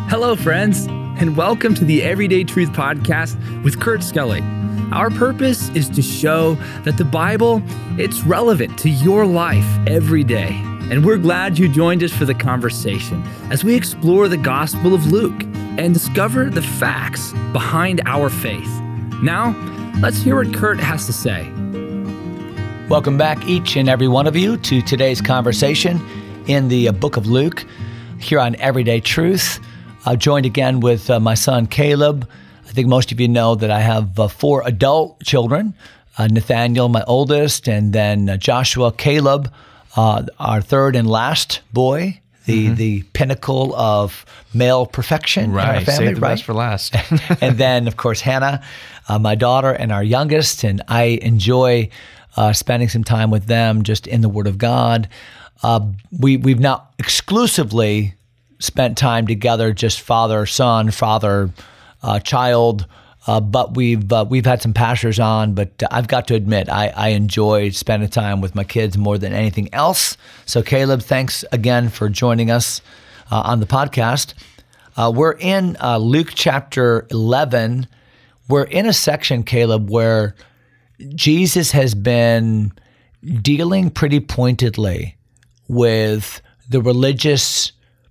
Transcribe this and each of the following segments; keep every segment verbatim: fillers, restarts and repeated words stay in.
Hello, friends, and welcome to the Everyday Truth Podcast with Kurt Skelly. Our purpose is to show that the Bible, it's relevant to your life every day. And we're glad you joined us for the conversation as we explore the Gospel of Luke and discover the facts behind our faith. Now, let's hear what Kurt has to say. Welcome back, each and every one of you, to today's conversation in the book of Luke here on Everyday Truth. I'm joined again with uh, my son, Caleb. I think most of you know that I have uh, four adult children, uh, Nathaniel, my oldest, and then uh, Joshua, Caleb, uh, our third and last boy, the mm-hmm. the pinnacle of male perfection right. in our family. Save the right? best for last. And then, of course, Hannah, uh, my daughter, and our youngest, and I enjoy uh, spending some time with them just in the Word of God. Uh, we, we've not exclusively spent time together, just father, son, father, uh, child, uh, but we've uh, we've had some pastors on. But I've got to admit, I, I enjoy spending time with my kids more than anything else. So, Caleb, thanks again for joining us uh, on the podcast. Uh, we're in uh, Luke chapter eleven. We're in a section, Caleb, where Jesus has been dealing pretty pointedly with the religious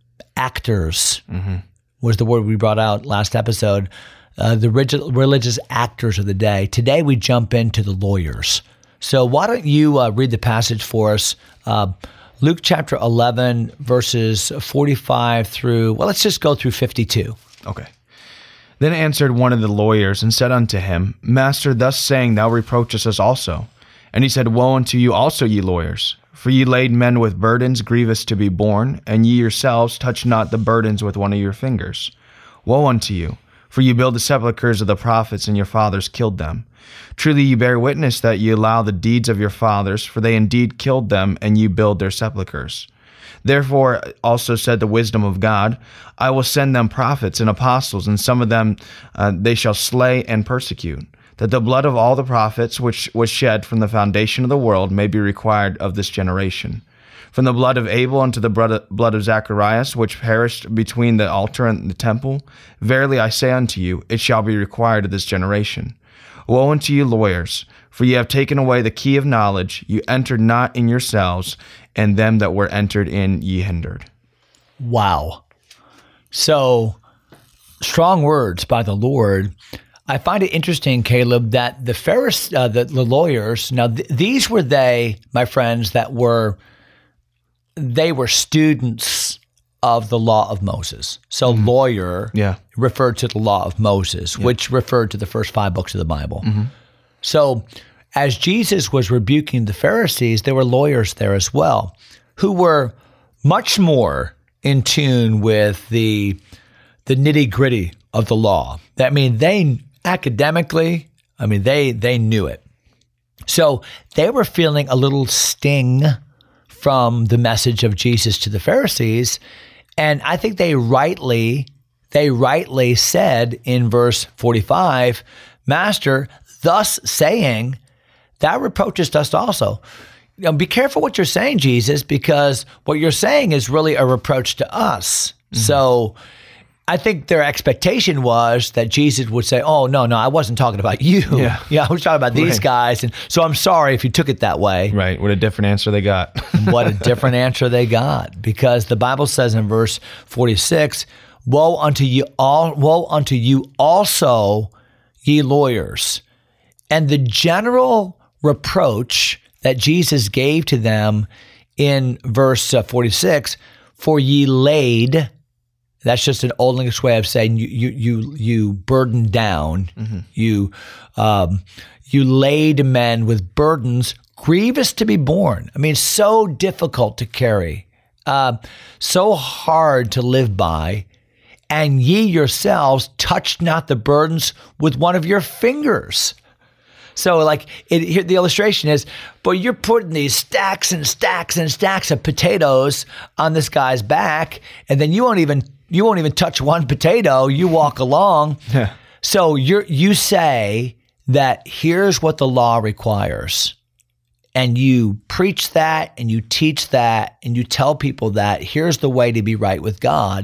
actors, mm-hmm. was the word we brought out last episode, uh, the rigid, religious actors of the day. Today we jump into the lawyers. So why don't you uh, read the passage for us, uh, Luke chapter eleven, verses forty-five through, well, let's just go through fifty-two. Okay. Then answered one of the lawyers and said unto him, Master, thus saying thou reproachest us also. And he said, Woe unto you also, ye lawyers! For ye laid men with burdens grievous to be borne, and ye yourselves touch not the burdens with one of your fingers. Woe unto you! For ye build the sepulchres of the prophets, and your fathers killed them. Truly ye bear witness that ye allow the deeds of your fathers, for they indeed killed them, and ye build their sepulchres. Therefore also said the wisdom of God, I will send them prophets and apostles, and some of them uh, they shall slay and persecute, that the blood of all the prophets which was shed from the foundation of the world may be required of this generation. From the blood of Abel unto the blood of Zacharias, which perished between the altar and the temple, verily I say unto you, it shall be required of this generation. Woe unto you lawyers, for ye have taken away the key of knowledge, you entered not in yourselves, and them that were entered in ye hindered. Wow. So, strong words by the Lord. I find it interesting, Caleb, that the Pharisees, uh, the, the lawyers, now th- these were they, my friends, that were, they were students of the law of Moses. So mm-hmm. lawyer yeah. referred to the law of Moses, yeah. which referred to the first five books of the Bible. Mm-hmm. So as Jesus was rebuking the Pharisees, there were lawyers there as well, who were much more in tune with the, the nitty-gritty of the law. That mean they academically, I mean, they they knew it. So they were feeling a little sting from the message of Jesus to the Pharisees. And I think they rightly, they rightly said in verse forty-five, Master, thus saying, thou reproachest us also. You know, be careful what you're saying, Jesus, because what you're saying is really a reproach to us. Mm-hmm. So I think their expectation was that Jesus would say, oh, no, no, I wasn't talking about you. Yeah, yeah I was talking about these right. guys. And so I'm sorry if you took it that way. Right. What a different answer they got. What a different answer they got. Because the Bible says in verse forty-six, Woe unto you all, woe unto you also, ye lawyers. And the general reproach that Jesus gave to them in verse forty-six, for ye laid, that's just an Old English way of saying you you you, you burdened down, mm-hmm. you um, you laid men with burdens grievous to be borne. I mean, so difficult to carry, uh, so hard to live by, and ye yourselves touched not the burdens with one of your fingers. So like it, here, the illustration is, but you're putting these stacks and stacks and stacks of potatoes on this guy's back, and then you won't even you won't even touch one potato. You walk along. Yeah. So you you say that here's what the law requires, and you preach that, and you teach that, and you tell people that here's the way to be right with God,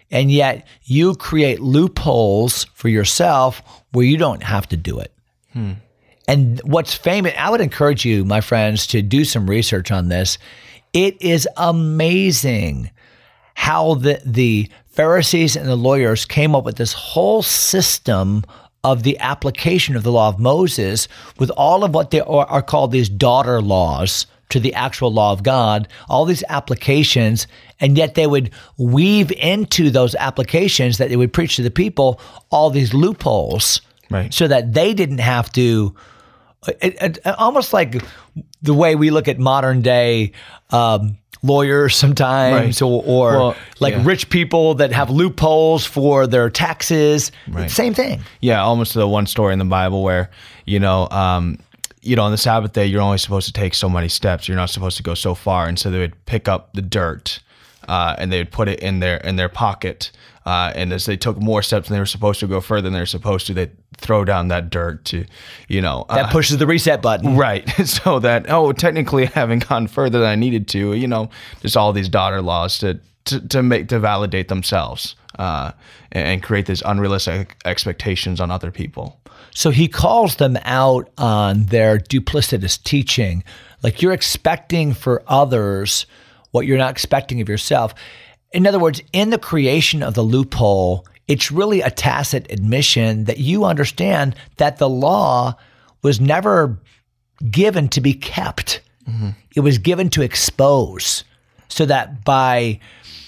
and yet you create loopholes for yourself where you don't have to do it. Hmm. And what's famous, I would encourage you, my friends, to do some research on this. It is amazing how the, the Pharisees and the lawyers came up with this whole system of the application of the law of Moses with all of what they are, are called these daughter laws to the actual law of God, all these applications, and yet they would weave into those applications that they would preach to the people all these loopholes, right, so that they didn't have to, it, it, almost like the way we look at modern day um, lawyers sometimes, right, or, or well, like yeah. rich people that have loopholes for their taxes. Right. Same thing. Yeah, almost the one story in the Bible where, you know, um, you know, on the Sabbath day, you're only supposed to take so many steps. You're not supposed to go so far. And so they would pick up the dirt uh, and they would put it in their in their pocket. Uh, and as they took more steps than they were supposed to go further than they were supposed to, they'd throw down that dirt to, you know. That uh, pushes the reset button. Right. So that, oh, technically I haven't gone further than I needed to, you know, just all these daughter laws to to, to make, to validate themselves uh, and create these unrealistic expectations on other people. So he calls them out on their duplicitous teaching. Like, you're expecting for others what you're not expecting of yourself. In other words, in the creation of the loophole, it's really a tacit admission that you understand that the law was never given to be kept. Mm-hmm. It was given to expose, so that by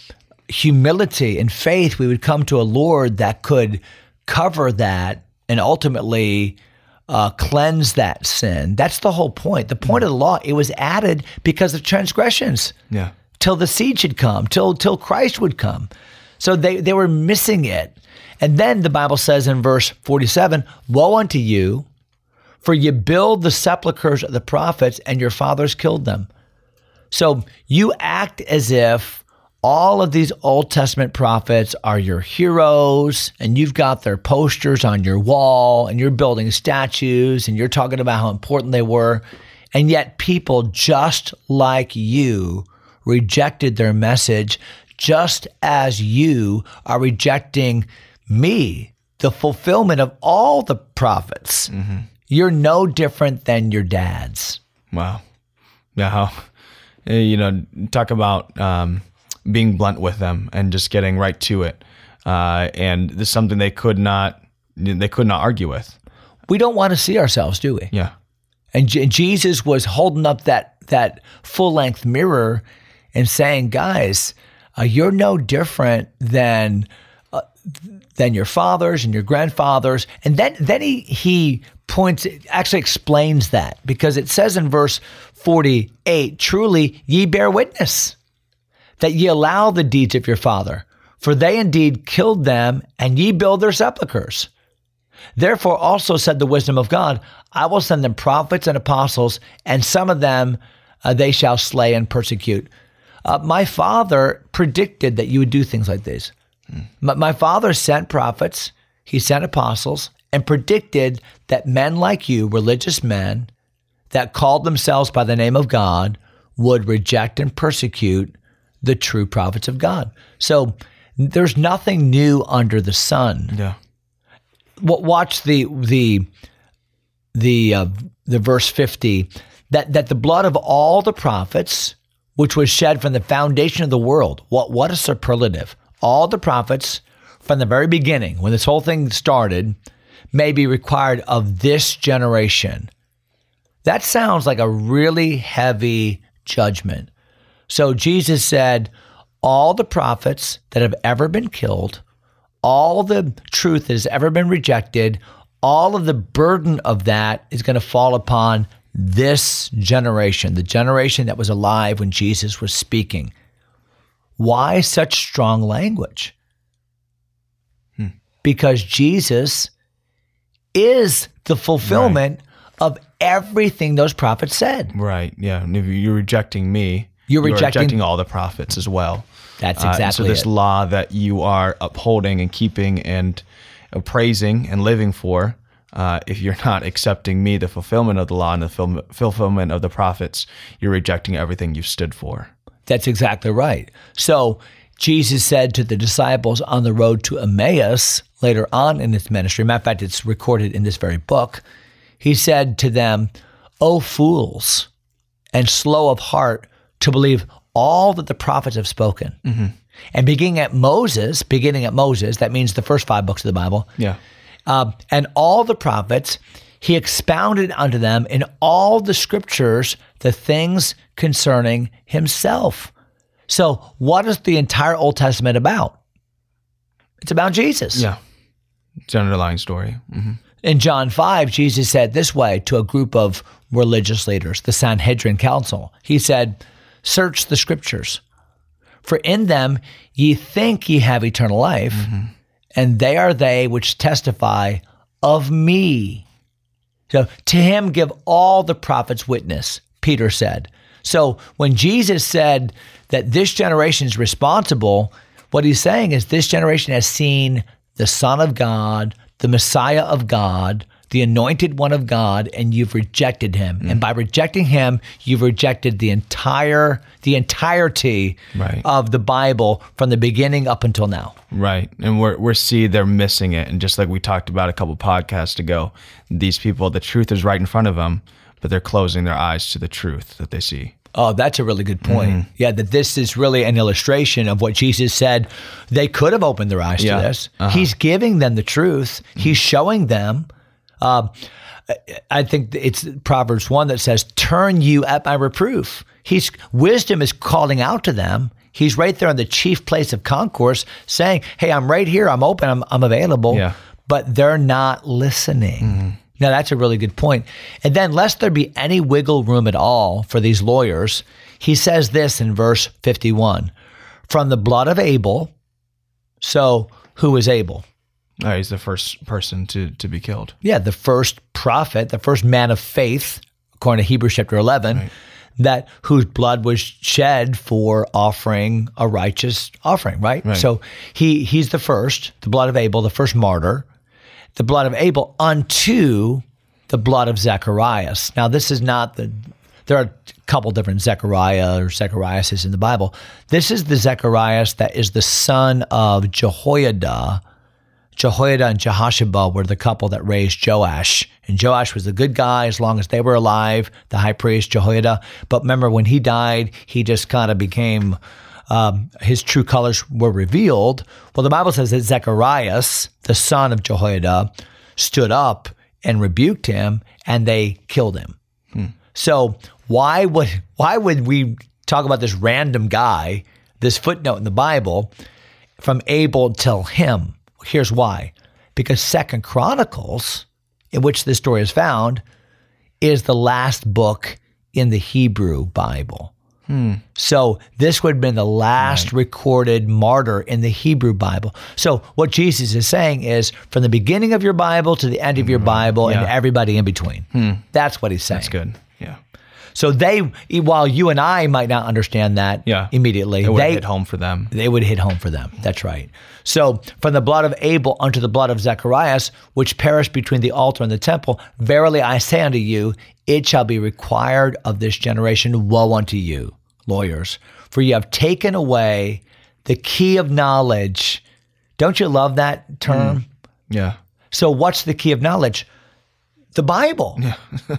humility and faith, we would come to a Lord that could cover that and ultimately uh, cleanse that sin. That's the whole point. The point mm-hmm. of the law, it was added because of transgressions. Yeah. Till the seed should come, till till Christ would come. So they, they were missing it. And then the Bible says in verse forty-seven, woe unto you, for you build the sepulchres of the prophets, and your fathers killed them. So you act as if all of these Old Testament prophets are your heroes, and you've got their posters on your wall, and you're building statues, and you're talking about how important they were. And yet people just like you rejected their message, just as you are rejecting me, the fulfillment of all the prophets. Mm-hmm. You're no different than your dads. Wow. Yeah. You know, talk about um, being blunt with them and just getting right to it. Uh, and this is something they could not, they could not argue with. We don't want to see ourselves, do we? Yeah. And J- Jesus was holding up that that full-length mirror and saying, guys, uh, you're no different than uh, than your fathers and your grandfathers. And then then he he points, actually explains that, because it says in verse forty-eight, truly ye bear witness that ye allow the deeds of your father, for they indeed killed them, and ye build their sepulchres. Therefore also said the wisdom of God, I will send them prophets and apostles, and some of them uh, they shall slay and persecute. Uh, my father predicted that you would do things like this. Hmm. My, my father sent prophets, he sent apostles, and predicted that men like you, religious men, that called themselves by the name of God, would reject and persecute the true prophets of God. So there's nothing new under the sun. Yeah. Watch the the the uh, the verse fifty, that that the blood of all the prophets, which was shed from the foundation of the world. What what a superlative! All the prophets from the very beginning, when this whole thing started, may be required of this generation. That sounds like a really heavy judgment. So Jesus said, all the prophets that have ever been killed, all the truth that has ever been rejected, all of the burden of that is going to fall upon this generation, the generation that was alive when Jesus was speaking. Why such strong language? Hmm. Because Jesus is the fulfillment right. of everything those prophets said. Right, yeah. And if you're rejecting me, you're, you're rejecting, rejecting all the prophets as well. That's exactly uh, so this it. law that you are upholding and keeping and praising and living for, uh, if you're not accepting me, the fulfillment of the law and the ful- fulfillment of the prophets, you're rejecting everything you've stood for. That's exactly right. So Jesus said to the disciples on the road to Emmaus later on in his ministry, matter of fact, it's recorded in this very book, he said to them, "O fools, and slow of heart to believe all that the prophets have spoken." Mm-hmm. And beginning at Moses, beginning at Moses, that means the first five books of the Bible, Yeah. um, and all the prophets, he expounded unto them in all the scriptures the things concerning himself. So what is the entire Old Testament about? It's about Jesus. Yeah. It's an underlying story. Mm-hmm. In John five, Jesus said this way to a group of religious leaders, the Sanhedrin Council. He said, "Search the scriptures, for in them ye think ye have eternal life, mm-hmm. and they are they which testify of me." So to him give all the prophets witness, Peter said. So when Jesus said that this generation is responsible, what he's saying is this generation has seen the Son of God, the Messiah of God, the anointed one of God, and you've rejected him. Mm. And by rejecting him, you've rejected the entire, the entirety right. of the Bible from the beginning up until now. Right. And we're, we're see they're missing it. And just like we talked about a couple podcasts ago, these people, the truth is right in front of them, but they're closing their eyes to the truth that they see. Oh, that's a really good point. Mm-hmm. Yeah, that this is really an illustration of what Jesus said. They could have opened their eyes yeah. to this. Uh-huh. He's He's giving them the truth. Mm-hmm. He's showing them. Uh, I think it's Proverbs one that says, "Turn you at my reproof." He's wisdom is calling out to them. He's right there in the chief place of concourse saying, "Hey, I'm right here. I'm open. I'm, I'm available." Yeah. But they're not listening. Mm-hmm. Now, that's a really good point. And then, lest there be any wiggle room at all for these lawyers, he says this in verse fifty-one, "From the blood of Abel." So who is Abel? Oh, he's the first person to, to be killed. Yeah, the first prophet, the first man of faith, according to Hebrews chapter eleven, right. that whose blood was shed for offering a righteous offering, right? right? So he he's the first, the blood of Abel, the first martyr, the blood of Abel unto the blood of Zacharias. Now, this is not the, there are a couple different Zechariah or Zachariases in the Bible. This is the Zacharias that is the son of Jehoiada. Jehoiada and Jehoshaphat were the couple that raised Joash. And Joash was the good guy as long as they were alive, the high priest Jehoiada. But remember, when he died, he just kind of became, um, his true colors were revealed. Well, the Bible says that Zacharias, the son of Jehoiada, stood up and rebuked him, and they killed him. Hmm. So why would why would we talk about this random guy, this footnote in the Bible, from Abel till him? Here's why. Because Second Chronicles, in which this story is found, is the last book in the Hebrew Bible. Hmm. So this would have been the last right. recorded martyr in the Hebrew Bible. So what Jesus is saying is, from the beginning of your Bible to the end of your Bible yeah. and everybody in between. Hmm. That's what he's saying. That's good. Yeah. So they, while you and I might not understand that yeah. immediately, it would they hit home for them. They would hit home for them. That's right. So from the blood of Abel unto the blood of Zacharias, which perished between the altar and the temple, verily I say unto you, it shall be required of this generation. Woe unto you, lawyers, for you have taken away the key of knowledge. Don't you love that term? Mm. Yeah. So what's the key of knowledge? The Bible. Yeah.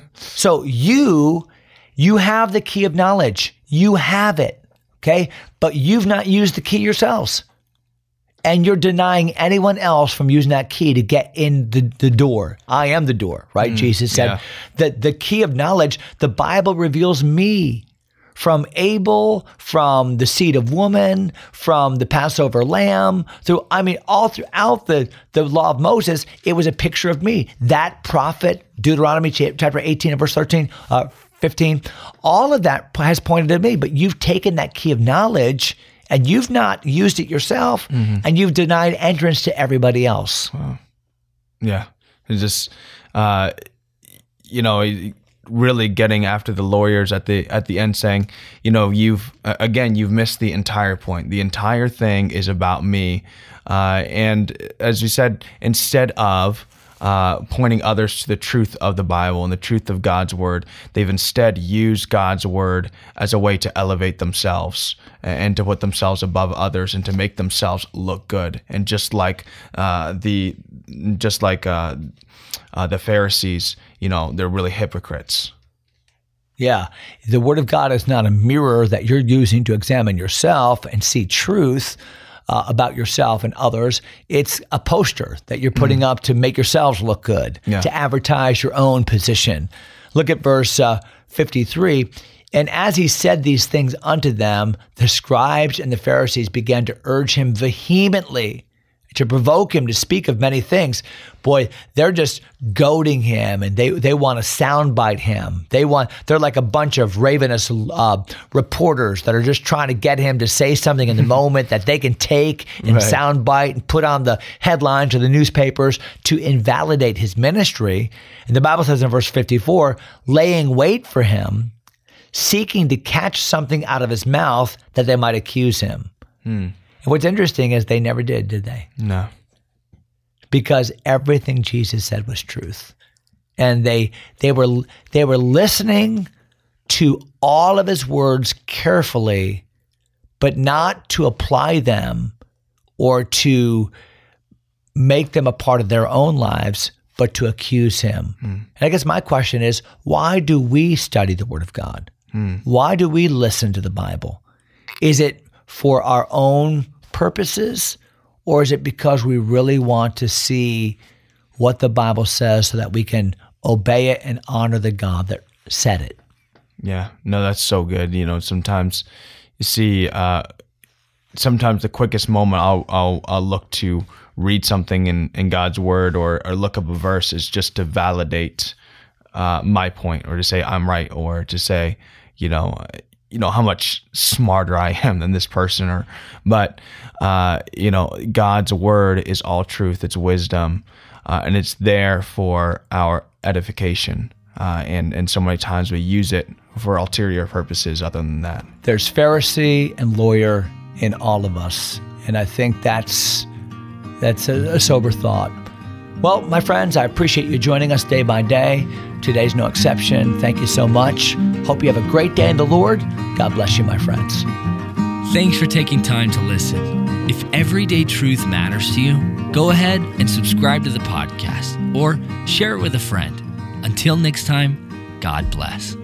So you... You have the key of knowledge. You have it, okay? But you've not used the key yourselves. And you're denying anyone else from using that key to get in the, the door. I am the door, right? Mm, Jesus said yeah. that the key of knowledge, the Bible reveals me. From Abel, from the seed of woman, from the Passover lamb, through, I mean, all throughout the, the law of Moses, it was a picture of me. That prophet, Deuteronomy chapter eighteen and verse thirteen, uh, fifteen, all of that has pointed to me, but you've taken that key of knowledge and you've not used it yourself, mm-hmm. and you've denied entrance to everybody else. Wow. Yeah. It's just, uh, you know, really getting after the lawyers at the at the end, saying, you know, you've, uh, again, you've missed the entire point. The entire thing is about me. Uh, and as you said, instead of uh, pointing others to the truth of the Bible and the truth of God's word. They've instead used God's word as a way to elevate themselves and to put themselves above others and to make themselves look good. And just like uh, the just like uh, uh, the Pharisees, you know, they're really hypocrites. Yeah. The Word of God is not a mirror that you're using to examine yourself and see truth uh, about yourself and others. It's a poster that you're putting mm. up to make yourselves look good, yeah. to advertise your own position. Look at verse uh, fifty-three. And as he said these things unto them, the scribes and the Pharisees began to urge him vehemently, to provoke him to speak of many things. Boy, they're just goading him, and they they want to soundbite him. They want they're like a bunch of ravenous uh, reporters that are just trying to get him to say something in the moment that they can take and right. soundbite and put on the headlines or the newspapers to invalidate his ministry. And the Bible says in verse fifty-four, laying wait for him, seeking to catch something out of his mouth that they might accuse him. Hmm. And what's interesting is they never did, did they? No. Because everything Jesus said was truth. And they they were they were listening to all of his words carefully, but not to apply them or to make them a part of their own lives, but to accuse him. Mm. And I guess my question is, why do we study the Word of God? Mm. Why do we listen to the Bible? Is it for our own purposes, or is it because we really want to see what the Bible says so that we can obey it and honor the God that said it? Yeah, no, that's so good. You know, sometimes you see, uh, sometimes the quickest moment I'll, I'll, I'll look to read something in, in God's word or, or look up a verse is just to validate uh, my point, or to say I'm right, or to say, you know, you know, how much smarter I am than this person, or, but, uh, you know, God's word is all truth. It's wisdom, uh, and it's there for our edification. Uh, and, and so many times we use it for ulterior purposes other than that. There's Pharisee and lawyer in all of us. And I think that's, that's a, a sober thought. Well, my friends, I appreciate you joining us day by day. Today's no exception. Thank you so much. Hope you have a great day in the Lord. God bless you, my friends. Thanks for taking time to listen. If everyday truth matters to you, go ahead and subscribe to the podcast or share it with a friend. Until next time, God bless.